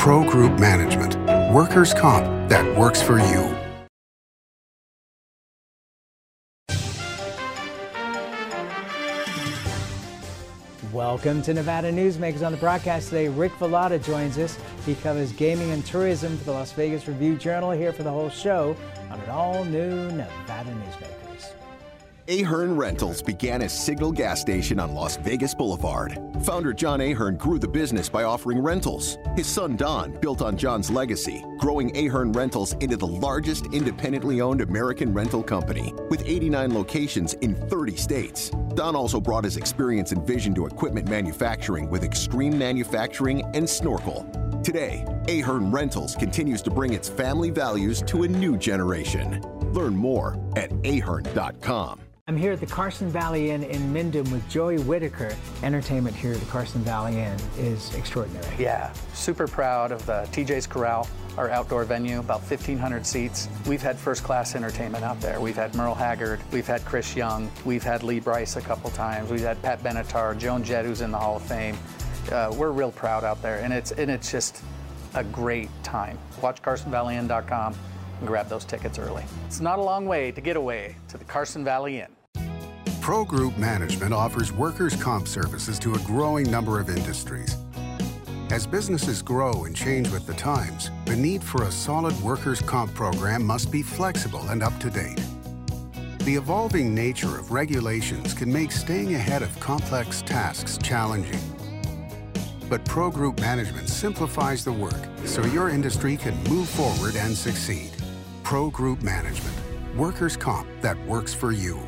Pro Group Management. Workers' comp that works for you. Welcome to Nevada Newsmakers. On the broadcast today, Rick Velotta joins us. He covers gaming and tourism for the Las Vegas Review-Journal, here for the whole show on an all-new Nevada Newsmakers. Ahern Rentals began as Signal Gas Station on Las Vegas Boulevard. Founder John Ahern grew the business by offering rentals. His son Don built on John's legacy, growing Ahern Rentals into the largest independently owned American rental company, with 89 locations in 30 states. Don also brought his experience and vision to equipment manufacturing with Extreme Manufacturing and Snorkel. Today, Ahern Rentals continues to bring its family values to a new generation. Learn more at ahern.com. I'm here at the Carson Valley Inn in Minden with Joey Whitaker. Entertainment here at the Carson Valley Inn is extraordinary. Yeah, super proud of the TJ's Corral, our outdoor venue, about 1,500 seats. We've had first-class entertainment out there. We've had Merle Haggard, we've had Chris Young, we've had Lee Brice a couple times, we've had Pat Benatar, Joan Jett, who's in the Hall of Fame. We're real proud out there, and it's just a great time. Watch CarsonValleyInn.com and grab those tickets early. It's not a long way to get away to the Carson Valley Inn. Pro Group Management offers workers' comp services to a growing number of industries. As businesses grow and change with the times, the need for a solid workers' comp program must be flexible and up to date. The evolving nature of regulations can make staying ahead of complex tasks challenging. But Pro Group Management simplifies the work so your industry can move forward and succeed. Pro Group Management. Workers' comp that works for you.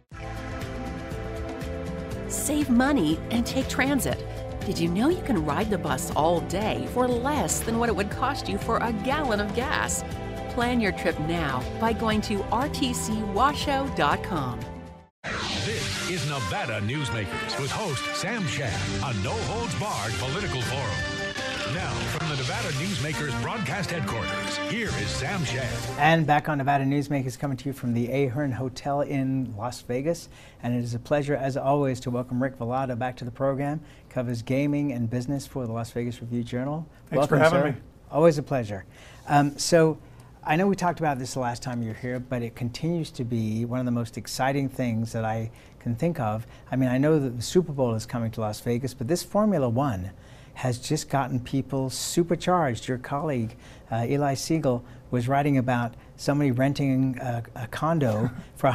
Save money and take transit. Did you know you can ride the bus all day for less than what it would cost you for a gallon of gas? Plan your trip now by going to rtcwashoe.com. This is Nevada Newsmakers with host Sam Shad, a no-holds-barred political forum. Now, from the Nevada Newsmakers broadcast headquarters, here is Sam Shad. And back on Nevada Newsmakers, coming to you from the Ahern Hotel in Las Vegas. And it is a pleasure, as always, to welcome Rick Velotta back to the program. Covers gaming and business for the Las Vegas Review-Journal. Thanks Welcome, for having sir. me. Always a pleasure. So I know we talked about this the last time you were here, but it continues to be one of the most exciting things that I can think of. I mean, I know that the Super Bowl is coming to Las Vegas, but this Formula One has just gotten people supercharged. Your colleague, Eli Siegel, was writing about somebody renting a condo for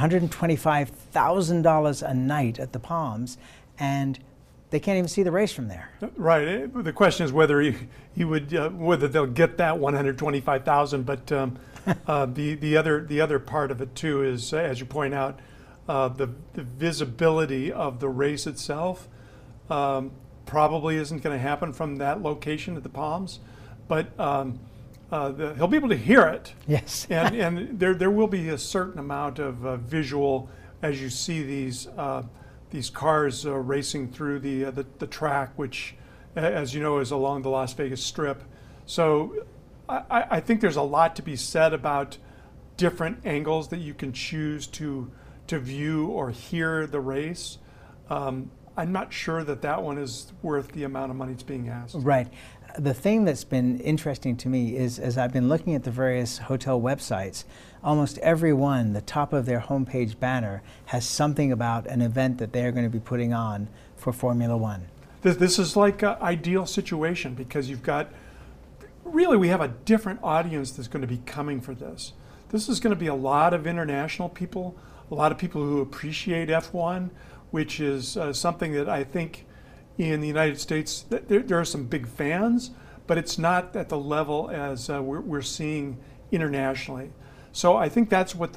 $125,000 a night at the Palms, and they can't even see the race from there. Right. The question is whether he would whether they'll get that 125,000. But the other part of it too is, as you point out, the visibility of the race itself probably isn't going to happen from that location at the Palms, but he'll be able to hear it. Yes. and there will be a certain amount of visual as you see these cars racing through the track, which, as you know, is along the Las Vegas Strip. So I think there's a lot to be said about different angles that you can choose to view or hear the race. I'm not sure that one is worth the amount of money that's being asked. Right. The thing that's been interesting to me is, as I've been looking at the various hotel websites, almost every one, the top of their homepage banner has something about an event that they're going to be putting on for Formula One. This is like an ideal situation because you've got, really we have a different audience that's going to be coming for this. This is going to be a lot of international people, a lot of people who appreciate F1, which is something that I think in the United States, there are some big fans, but it's not at the level as we're seeing internationally. So I think that's what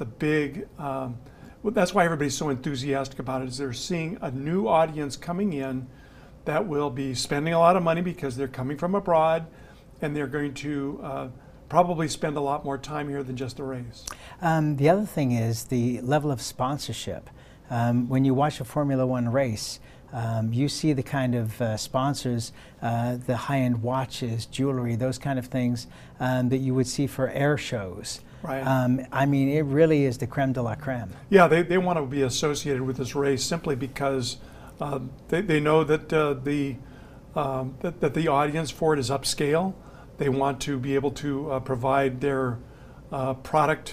that's why everybody's so enthusiastic about it, is they're seeing a new audience coming in that will be spending a lot of money because they're coming from abroad, and they're going to probably spend a lot more time here than just the race. The other thing is the level of sponsorship. When you watch a Formula One race, you see the kind of sponsors, the high-end watches, jewelry, those kind of things that you would see for air shows. Right. I mean, it really is the creme de la creme. Yeah, they want to be associated with this race simply because they know that the audience for it is upscale, They want to be able to provide their product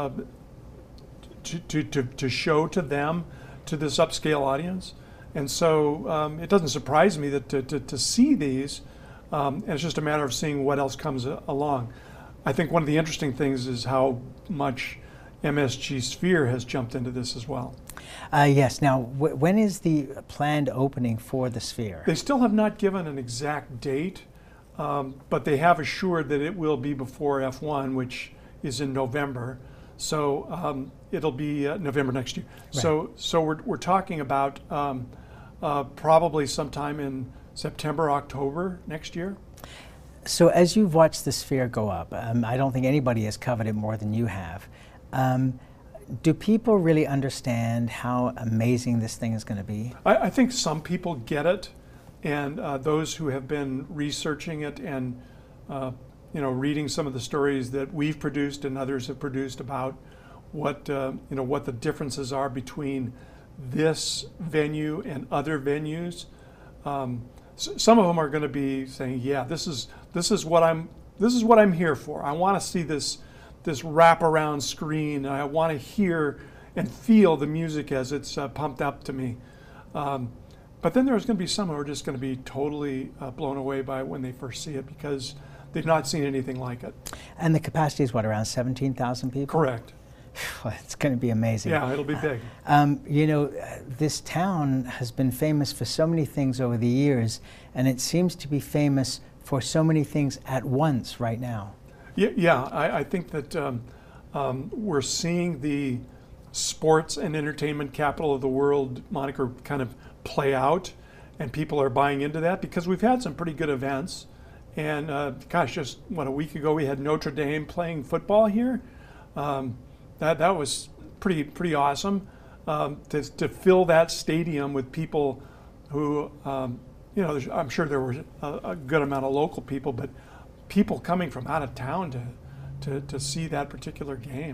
to show to them, to this upscale audience. And so it doesn't surprise me that to see these, and it's just a matter of seeing what else comes along. I think one of the interesting things is how much MSG Sphere has jumped into this as well. Yes. Now, when is the planned opening for the Sphere? They still have not given an exact date, but they have assured that it will be before F1, which is in November. So it'll be November next year. Right. So we're talking about probably sometime in September, October next year. So as you've watched the Sphere go up, I don't think anybody has covered it more than you have. Do people really understand how amazing this thing is going to be? I think some people get it, and those who have been researching it and reading some of the stories that we've produced and others have produced about what what the differences are between this venue and other venues. Some of them are going to be saying, "Yeah, this is what I'm here for. I want to see this wraparound screen. I want to hear and feel the music as it's pumped up to me." But then there's going to be some who are just going to be totally blown away by it when they first see it because they've not seen anything like it. And the capacity is what, around 17,000 people? Correct. It's going to be amazing. Yeah, it'll be big. This town has been famous for so many things over the years, and it seems to be famous for so many things at once right now. Yeah, I think that we're seeing the sports and entertainment capital of the world moniker kind of play out, and people are buying into that because we've had some pretty good events. And gosh, just a week ago we had Notre Dame playing football here. That was pretty awesome to fill that stadium with people who I'm sure there were a good amount of local people, but people coming from out of town to see that particular game.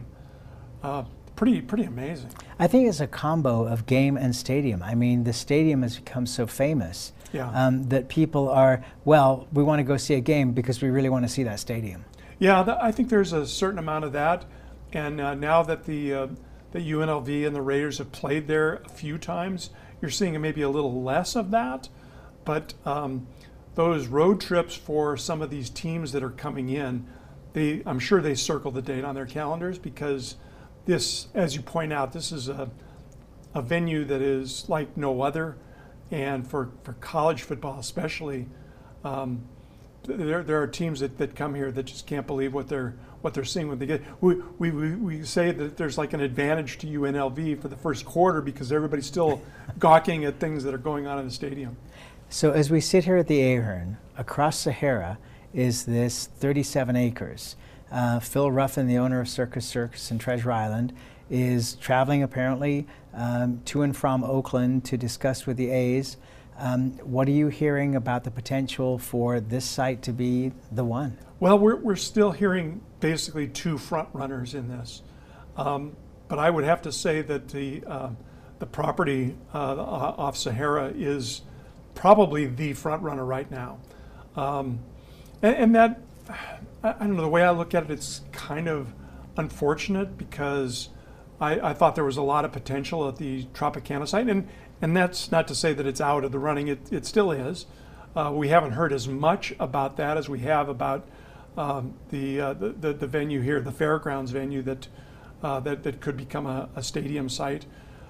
Pretty amazing. I think it's a combo of game and stadium. I mean, the stadium has become so famous that people are, we want to go see a game because we really want to see that stadium. Yeah, I think there's a certain amount of that. And now that the UNLV and the Raiders have played there a few times, you're seeing maybe a little less of that. But those road trips for some of these teams that are coming in, I'm sure they circle the date on their calendars because this, as you point out, this is a venue that is like no other. And for college football especially, there are teams that come here that just can't believe what they're seeing when they get. We say that there's like an advantage to UNLV for the first quarter because everybody's still gawking at things that are going on in the stadium. So as we sit here at the Ahern, across Sahara is this 37 acres. Phil Ruffin, the owner of Circus Circus in Treasure Island, is traveling apparently to and from Oakland to discuss with the A's. What are you hearing about the potential for this site to be the one? Well, we're still hearing basically two front runners in this, but I would have to say that the property off Sahara is probably the front runner right now, and that I don't know, the way I look at it, it's kind of unfortunate because I thought there was a lot of potential at the Tropicana site, and that's not to say that it's out of the running. It still is. We haven't heard as much about that as we have about the venue here, the Fairgrounds venue that could become a stadium site.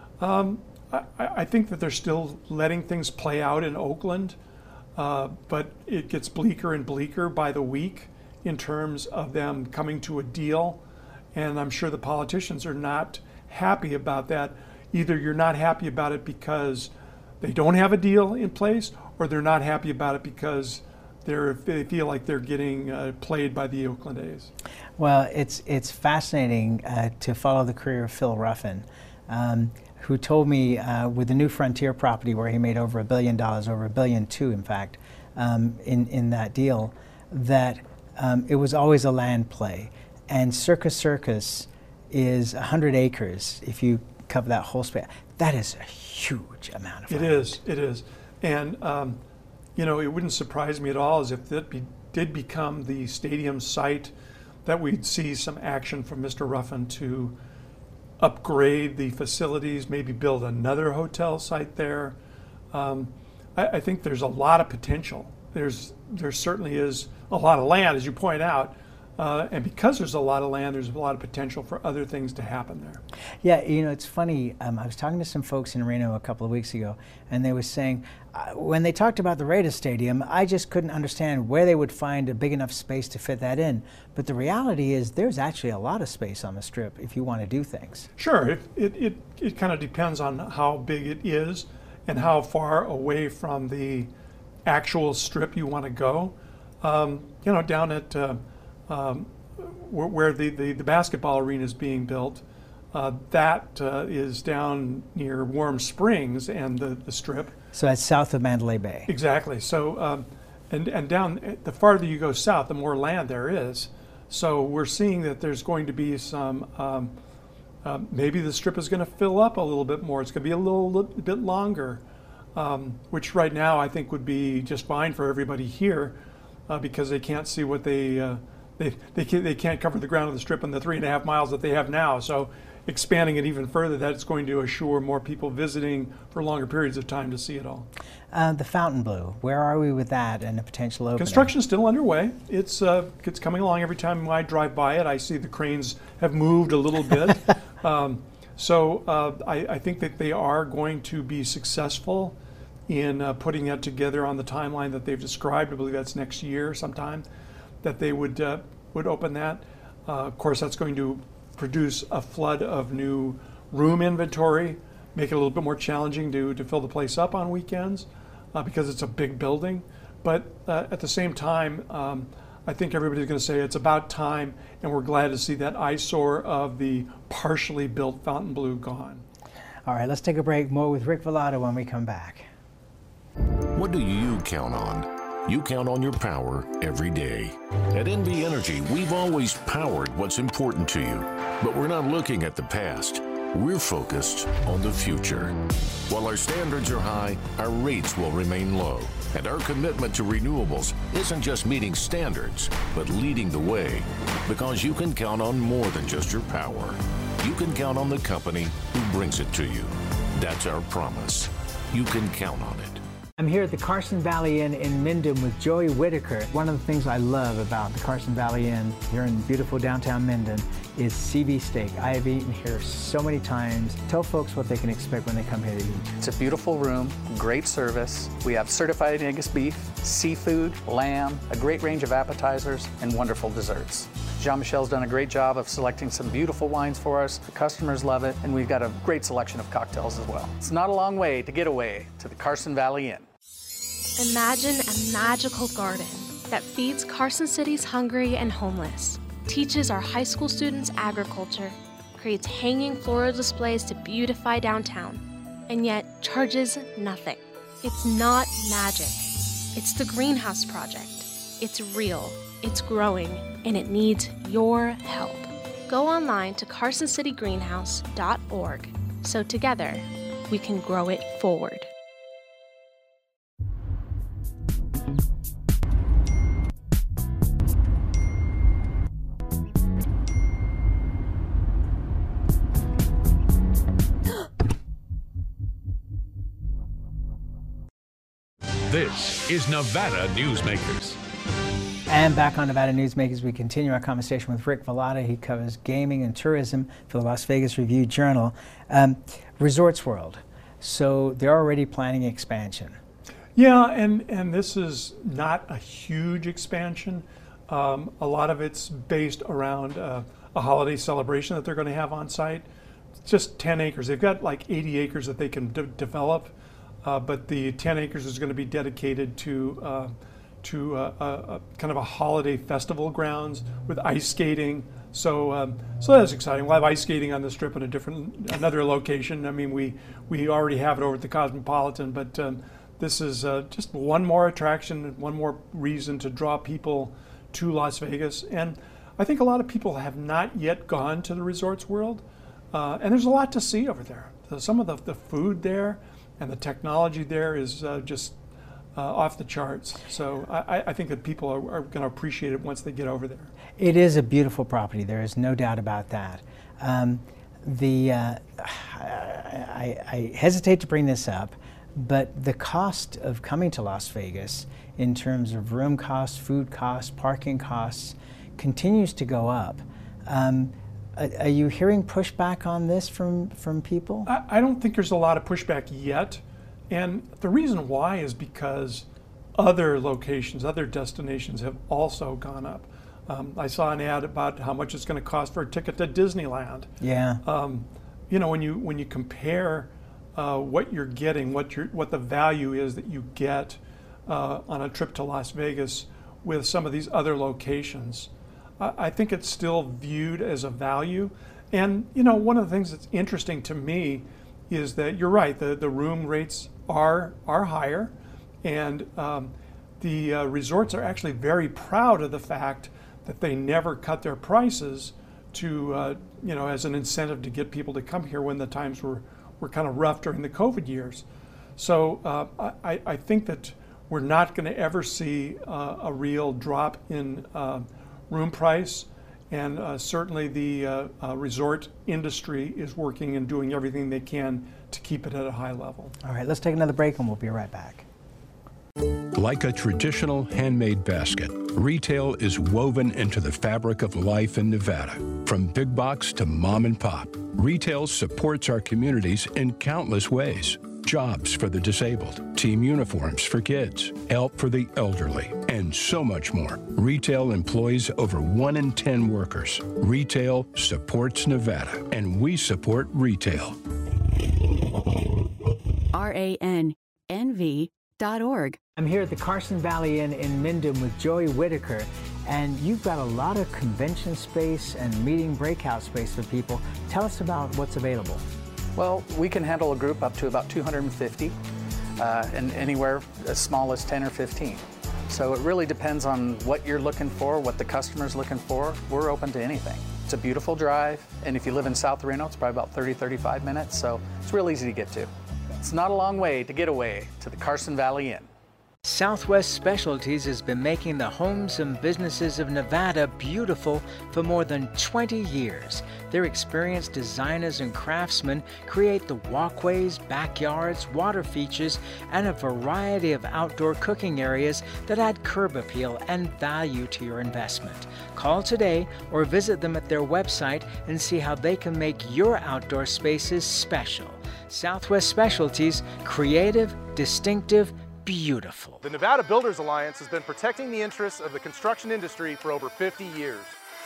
I think that they're still letting things play out in Oakland, but it gets bleaker and bleaker by the week in terms of them coming to a deal. And I'm sure the politicians are not happy about that. Either you're not happy about it because they don't have a deal in place, or they're not happy about it because they feel like they're getting played by the Oakland A's. Well, it's fascinating to follow the career of Phil Ruffin, who told me with the New Frontier property where he made over $1 billion, over $1.2 billion in fact, in that deal, that it was always a land play. And Circus Circus is 100 acres if you cover that whole space. That is a huge amount of land. It is. And it wouldn't surprise me at all as if that did become the stadium site, that we'd see some action from Mr. Ruffin to upgrade the facilities, maybe build another hotel site there. I think there's a lot of potential. There certainly is a lot of land, as you point out, and because there's a lot of land, there's a lot of potential for other things to happen there. Yeah, you know, it's funny. I was talking to some folks in Reno a couple of weeks ago, and they were saying, when they talked about the Raiders Stadium, I just couldn't understand where they would find a big enough space to fit that in. But the reality is there's actually a lot of space on the Strip if you want to do things. Sure, it kind of depends on how big it is and how far away from the actual Strip you want to go. You know, down at where the basketball arena is being built, that is down near Warm Springs and the Strip. So that's south of Mandalay Bay. Exactly. So, and down, the farther you go south, the more land there is. So we're seeing that there's going to be some, maybe the Strip is going to fill up a little bit more. It's going to be a little bit longer, which right now I think would be just fine for everybody here, because they can't see what they can't cover the ground of the Strip in the 3.5 miles that they have now. So expanding it even further, that's going to assure more people visiting for longer periods of time to see it all. The Fontainebleau, where are we with that and a potential opening? Construction's still underway. It's coming along. Every time I drive by it, I see the cranes have moved a little bit. I think that they are going to be successful in putting that together on the timeline that they've described. I believe that's next year sometime that they would open that. Of course, that's going to produce a flood of new room inventory, make it a little bit more challenging to fill the place up on weekends because it's a big building. But at the same time, I think everybody's going to say it's about time, and we're glad to see that eyesore of the partially built Fontainebleau gone. All right, let's take a break. More with Rick Vallata when we come back. What do you count on? You count on your power every day. At NV Energy, we've always powered what's important to you, but we're not looking at the past. We're focused on the future. While our standards are high, our rates will remain low. And our commitment to renewables isn't just meeting standards, but leading the way. Because you can count on more than just your power. You can count on the company who brings it to you. That's our promise. You can count on it. I'm here at the Carson Valley Inn in Minden with Joey Whitaker. One of the things I love about the Carson Valley Inn here in beautiful downtown Minden is CB steak. I have eaten here so many times. Tell folks what they can expect when they come here to eat. It's a beautiful room, great service. We have certified Angus beef, seafood, lamb, a great range of appetizers, and wonderful desserts. Jean-Michel's done a great job of selecting some beautiful wines for us. The customers love it, and we've got a great selection of cocktails as well. It's not a long way to get away to the Carson Valley Inn. Imagine a magical garden that feeds Carson City's hungry and homeless, teaches our high school students agriculture, creates hanging floral displays to beautify downtown, and yet charges nothing. It's not magic. It's the Greenhouse Project. It's real, it's growing, and it needs your help. Go online to carsоncitygreenhouse.org so together we can grow it forward. This is Nevada Newsmakers. And back on Nevada Newsmakers, we continue our conversation with Rick Vallata. He covers gaming and tourism for the Las Vegas Review-Journal. Resorts World. So they're already planning expansion. Yeah, and this is not a huge expansion. A lot of it's based around a holiday celebration that they're going to have on site. It's just 10 acres. They've got like 80 acres that they can develop, but the 10 acres is going to be dedicated to kind of a holiday festival grounds with ice skating. So that's exciting. We'll have ice skating on the Strip in another location. I mean, we already have it over at the Cosmopolitan, but this is just one more attraction, one more reason to draw people to Las Vegas. And I think a lot of people have not yet gone to the Resorts World, and there's a lot to see over there. So some of the food there and the technology there is just off the charts. So I think that people are going to appreciate it once they get over there. It is a beautiful property. There is no doubt about that. I hesitate to bring this up, but the cost of coming to Las Vegas in terms of room costs, food costs, parking costs continues to go up. Are you hearing pushback on this from people? I don't think there's a lot of pushback yet. And the reason why is because other locations, other destinations have also gone up. I saw an ad about how much it's going to cost for a ticket to Disneyland. Yeah. You know, when you compare what you're getting, what the value is that you get on a trip to Las Vegas with some of these other locations, I think it's still viewed as a value. And you know, one of the things that's interesting to me is that you're right, the room rates are higher, and the resorts are actually very proud of the fact that they never cut their prices to you know, as an incentive to get people to come here when the times were kind of rough during the COVID years. So I think that we're not going to ever see a real drop in room price, and certainly the resort industry is working and doing everything they can to keep it at a high level. All right, let's take another break and we'll be right back. Like a traditional handmade basket, retail is woven into the fabric of life in Nevada. From big box to mom and pop, retail supports our communities in countless ways. Jobs for the disabled, team uniforms for kids, help for the elderly, and so much more. Retail employs over 1 in 10 workers. Retail supports Nevada, and we support retail. RANNV.org. I'm here at the Carson Valley Inn in Minden with Joey Whitaker, and you've got a lot of convention space and meeting breakout space for people. Tell us about what's available. Well, we can handle a group up to about 250, and anywhere as small as 10 or 15. So it really depends on what you're looking for, what the customer's looking for. We're open to anything. It's a beautiful drive, and if you live in South Reno, it's probably about 30-35 minutes, so it's real easy to get to. It's not a long way to get away to the Carson Valley Inn. Southwest Specialties has been making the homes and businesses of Nevada beautiful for more than 20 years. Their experienced designers and craftsmen create the walkways, backyards, water features, and a variety of outdoor cooking areas that add curb appeal and value to your investment. Call today or visit them at their website and see how they can make your outdoor spaces special. Southwest Specialties, creative, distinctive, beautiful. The Nevada Builders Alliance has been protecting the interests of the construction industry for over 50 years.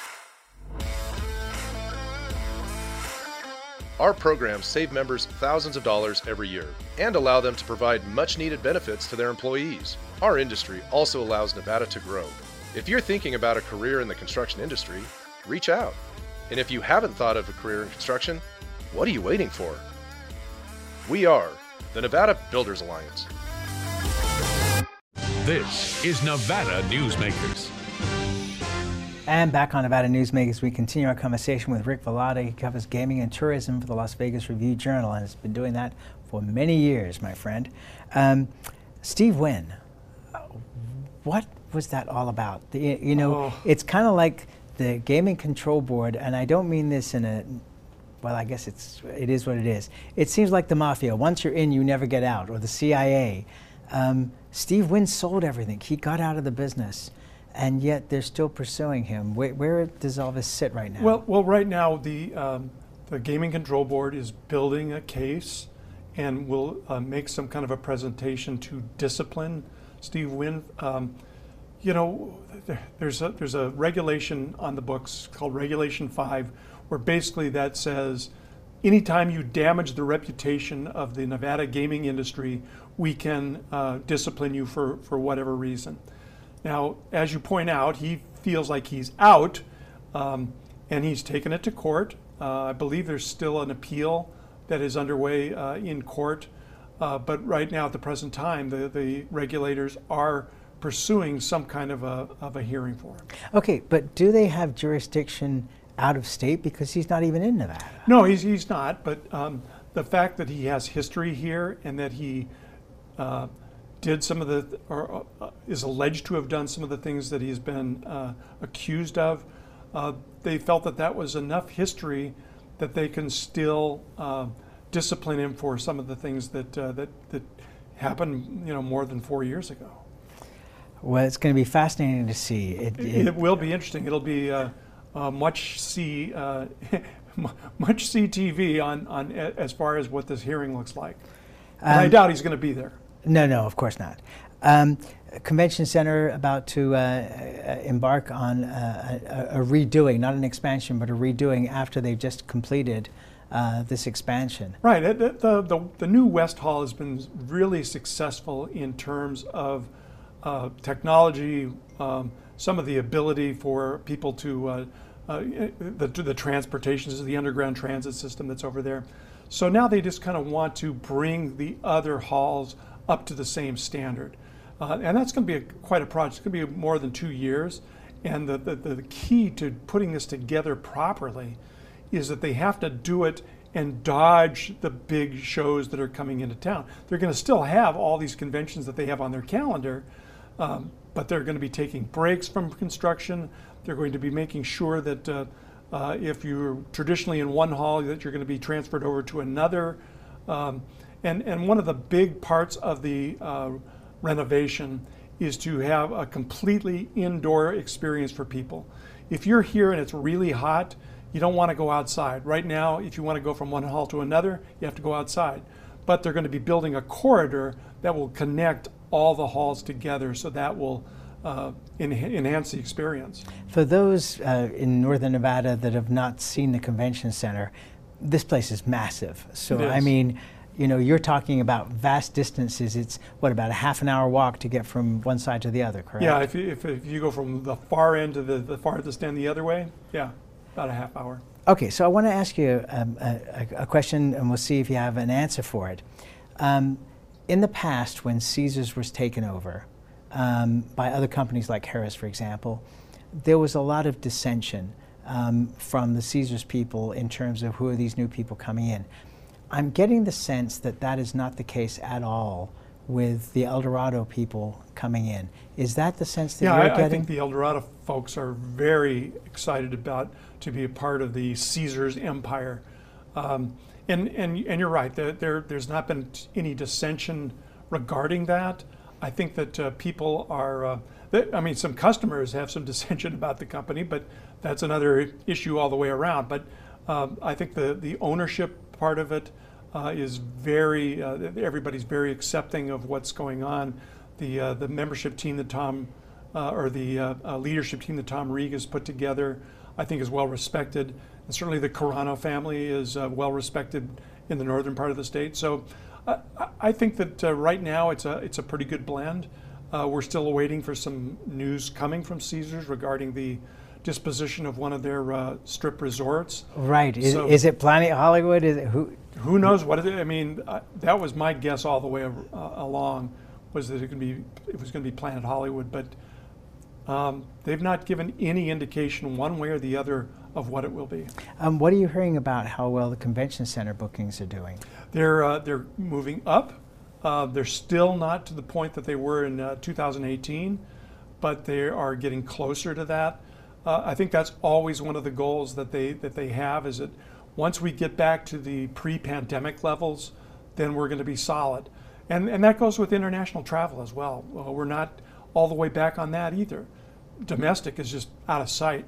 Our programs save members thousands of dollars every year and allow them to provide much-needed benefits to their employees. Our industry also allows Nevada to grow. If you're thinking about a career in the construction industry, reach out. And if you haven't thought of a career in construction, what are you waiting for? We are the Nevada Builders Alliance. This is Nevada Newsmakers. And back on Nevada Newsmakers, we continue our conversation with Rick Velotta. He covers gaming and tourism for the Las Vegas Review-Journal and has been doing that for many years, my friend. Steve Wynn, what was that all about? It's kind of like the Gaming Control Board, and I don't mean this in a, well, I guess it is what it is. It seems like the mafia. Once you're in, you never get out, or the CIA. Steve Wynn sold everything. He got out of the business, and yet they're still pursuing him. Where does all this sit right now? Well, right now the Gaming Control Board is building a case and will make some kind of a presentation to discipline Steve Wynn. You know, there's a regulation on the books called Regulation 5, where basically that says anytime you damage the reputation of the Nevada gaming industry, we can discipline you for whatever reason. Now, as you point out, he feels like he's out, and he's taken it to court. I believe there's still an appeal that is underway in court, but right now at the present time, the regulators are pursuing some kind of a hearing for him. Okay, but do they have jurisdiction out of state, because he's not even in Nevada? No, he's not, but the fact that he has history here and that he did some of the, or is alleged to have done some of the things that he's been accused of. They felt that that was enough history that they can still discipline him for some of the things that happened, more than 4 years ago. Well, it's going to be fascinating to see. It will be interesting. It'll be much see TV on as far as what this hearing looks like. And I doubt he's going to be there. No, of course not. Convention Center about to embark on a redoing, not an expansion, but a redoing after they've just completed this expansion. Right. The new West Hall has been really successful in terms of technology, some of the ability for people to the transportation, the underground transit system that's over there. So now they just kind of want to bring the other halls up to the same standard. And that's going to be quite a project. It's going to be more than 2 years. And the key to putting this together properly is that they have to do it and dodge the big shows that are coming into town. They're going to still have all these conventions that they have on their calendar, but they're going to be taking breaks from construction. They're going to be making sure that if you're traditionally in one hall, that you're going to be transferred over to another. And one of the big parts of the renovation is to have a completely indoor experience for people. If you're here and it's really hot, you don't want to go outside. Right now, if you want to go from one hall to another, you have to go outside. But they're going to be building a corridor that will connect all the halls together, so that will enhance the experience. For those in Northern Nevada that have not seen the convention center, this place is massive. So I mean, you're talking about vast distances. It's about a half an hour walk to get from one side to the other, correct? Yeah, if you go from the far end to the farthest end the other way, yeah, about a half hour. Okay, so I want to ask you a question, and we'll see if you have an answer for it. In the past, when Caesars was taken over by other companies like Harrah's, for example, there was a lot of dissension from the Caesars people in terms of who are these new people coming in. I'm getting the sense that that is not the case at all with the El Dorado people coming in. Is that the sense that you're getting? I think the El Dorado folks are very excited to be a part of the Caesars empire. And you're right, there's not been any dissension regarding that. I think that people are, some customers have some dissension about the company, but that's another issue all the way around. But I think the ownership part of it is very, everybody's very accepting of what's going on. The membership team that the leadership team that Tom Reeg has put together, I think is well respected. And certainly the Carano family is well respected in the northern part of the state. So I think that right now it's a pretty good blend. We're still waiting for some news coming from Caesars regarding the disposition of one of their strip resorts. Right. Is it Planet Hollywood? Who knows what it is? I mean, that was my guess all the way along, was that it was going to be Planet Hollywood, but they've not given any indication one way or the other of what it will be. What are you hearing about how well the convention center bookings are doing? They're moving up. They're still not to the point that they were in 2018, but they are getting closer to that. I think that's always one of the goals that they have, is that once we get back to the pre-pandemic levels, then we're going to be solid. And that goes with international travel as well. We're not all the way back on that either. Domestic is just out of sight.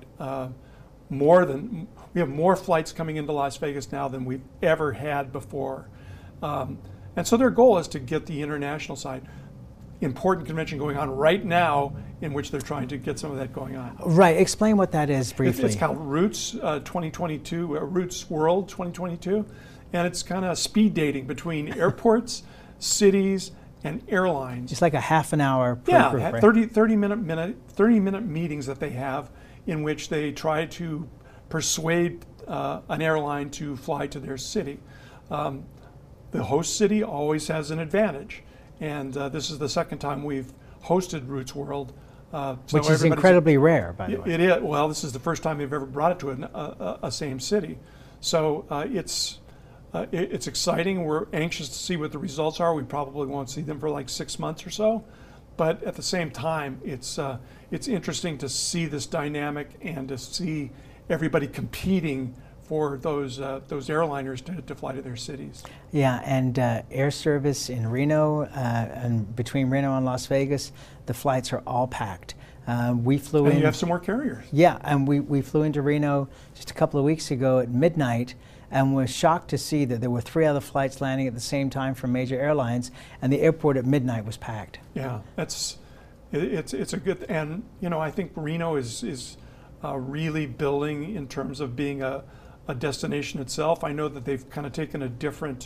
We have more flights coming into Las Vegas now than we've ever had before. And so their goal is to get the international side. Important convention going on right now in which they're trying to get some of that going on. Right. Explain what that is briefly. It's called Roots 2022, Roots World 2022, and it's kind of speed dating between airports, cities, and airlines. Just like a half an hour per group, right? 30 minute meetings that they have in which they try to persuade an airline to fly to their city. The host city always has an advantage. And this is the second time we've hosted Roots World. Which is incredibly rare, by the way. It is. Well, this is the first time they've ever brought it to a same city. So It's exciting. We're anxious to see what the results are. We probably won't see them for like 6 months or so. But at the same time, it's interesting to see this dynamic and to see everybody competing for those airliners to fly to their cities. Yeah, and air service in Reno and between Reno and Las Vegas, the flights are all packed. We flew in. You have some more carriers. Yeah, and we flew into Reno just a couple of weeks ago at midnight, and was shocked to see that there were 3 other flights landing at the same time from major airlines, and the airport at midnight was packed. Yeah, it's a good, and I think Reno is really building in terms of being a destination itself. I know that they've kind of taken a different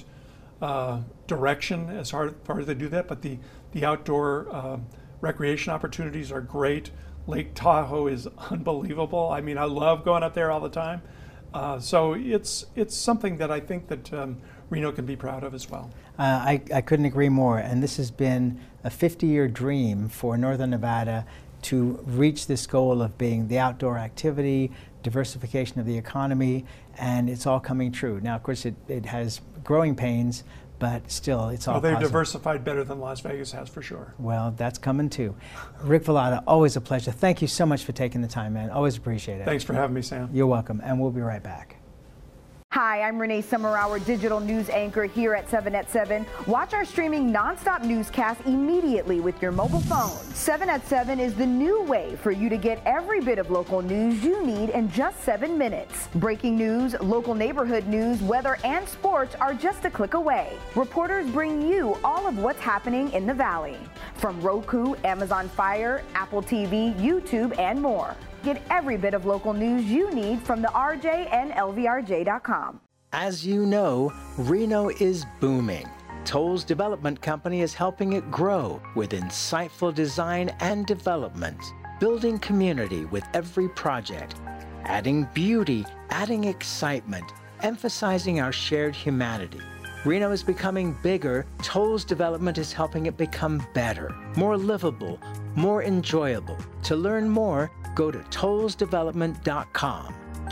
direction as far as they do that, but the outdoor recreation opportunities are great. Lake Tahoe is unbelievable. I mean, I love going up there all the time. So it's something that I think that Reno can be proud of as well. I couldn't agree more, and this has been a 50-year dream for Northern Nevada to reach this goal of being the outdoor activity, diversification of the economy, and it's all coming true. Now, of course, it has growing pains, but still, it's all they've positive. diversified better than Las Vegas has, for sure. Well, that's coming too. Rick Velotta, always a pleasure. Thank you so much for taking the time, man. Always appreciate it. Thanks for having me, Sam. You're welcome, and we'll be right back. Hi, I'm Renee Summerauer, digital news anchor here at 7 at 7. Watch our streaming nonstop newscast immediately with your mobile phone. 7 at 7 is the new way for you to get every bit of local news you need in just 7 minutes. Breaking news, local neighborhood news, weather, and sports are just a click away. Reporters bring you all of what's happening in the Valley. From Roku, Amazon Fire, Apple TV, YouTube, and more. Get every bit of local news you need from the RJ and LVRJ.com. As you know, Reno is booming. Toll's Development Company is helping it grow with insightful design and development, building community with every project, adding beauty, adding excitement, emphasizing our shared humanity. Reno is becoming bigger. Toll's Development is helping it become better, more livable, more enjoyable. To learn more, go to tollsdevelopment.com.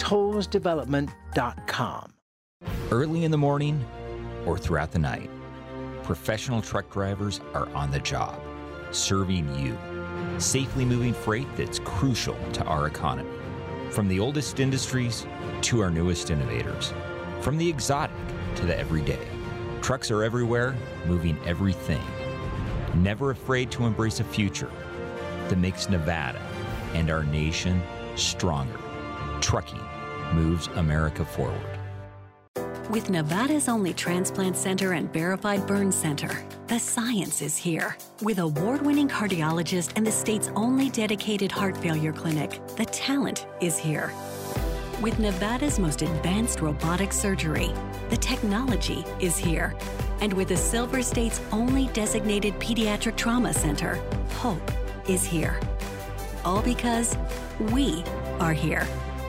tollsdevelopment.com. Early in the morning or throughout the night, professional truck drivers are on the job, serving you, safely moving freight that's crucial to our economy. From the oldest industries to our newest innovators, from the exotic to the everyday. Trucks are everywhere, moving everything. Never afraid to embrace a future that makes Nevada and our nation stronger. Trucking moves America forward. With Nevada's only transplant center and verified burn center, the science is here. With award-winning cardiologist and the state's only dedicated heart failure clinic, the talent is here. With Nevada's most advanced robotic surgery, the technology is here. And with the Silver State's only designated pediatric trauma center, hope is here. All because we are here.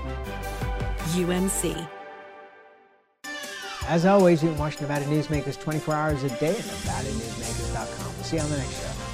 UMC. As always, you can watch Nevada Newsmakers 24 hours a day at NevadaNewsmakers.com. We'll see you on the next show.